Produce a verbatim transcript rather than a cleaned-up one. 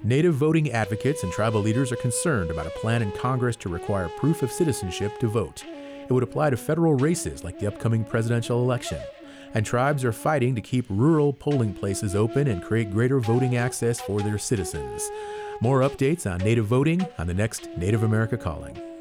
Native voting advocates and tribal leaders are concerned about a plan in Congress to require proof of citizenship to vote. It would apply to federal races like the upcoming presidential election. And tribes are fighting to keep rural polling places open and create greater voting access for their citizens. More updates on Native voting on the next Native America Calling.